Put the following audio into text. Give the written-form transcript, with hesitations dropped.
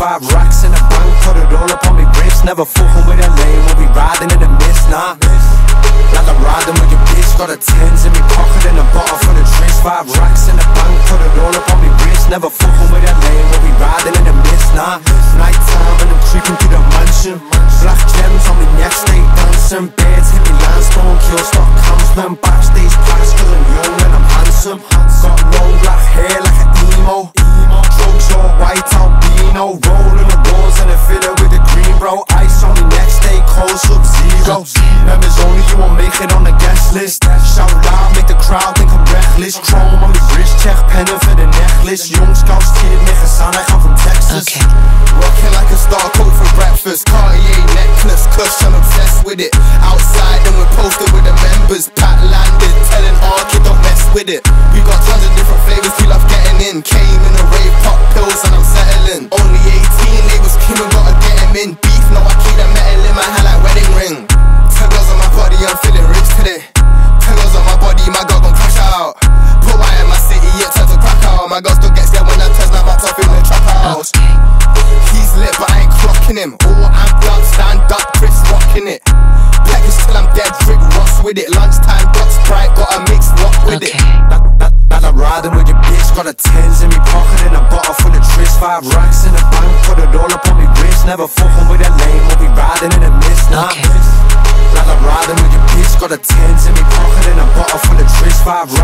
5 racks in the bank, put it all up on me wrist. Never fucking with a lane, we'll be riding in the mist, nah. Like I'm riding with your bitch, got a tens in me pocket and a bottle full of tricks. 5 racks in the bank, put it all up on me wrist. Never fucking with a lane, we'll be riding in the mist, nah. Night time and I'm creeping through the mansion. Black gems on me neck, stay dancing. Beds hit me landstone, kill stock Kamsman. Backstage pass cause I'm young and I'm handsome. Got long black hair like an emo. Drugs all white albino. Rolling the walls and a filler with the green, bro. Ice on me neck, stay cold, Sub-Zero. Members only, you won't make it on the guest list. Shout loud, make the crowd think I'm reckless. Chrome on me wrist, check penning for the necklace. Young scouts, kid, nigga, sound like I'm from Texas. Rocking like a star coat for breakfast. Cartier necklace, cush, I'm obsessed with it. Outside and we're posted with the members. Pat landed, telling our kid don't mess with it. We got tons of different flavors, we love getting in. Came in a rave, pop pills and I'm settling. Only 18, labels came and gotta get him in. Beef, now I keep the metal in my hand like wedding ring. 10 girls on my body, I'm feeling rich today. 10 girls on my body, my girl gon' crash out. Put white in my city, it turns to crack out. My girl still gets scared when I turn my box off in the trap house. He's lit but I ain't clocking him. All amped up, stand up, Chris rocking it. Package till I'm dead, Rick Ross with it. Lunchtime, got Sprite, got a mixed rock with it. Like I'm riding with your bitch, got a tens in me pocket and a bottle full of tris. 5 racks in the bank, put it all up on me wrist. Never fucking with a lane, we'll be riding in the mist, nah. Like I'm riding with your bitch, got a tens in me pocket and a bottle full of tris. 5 racks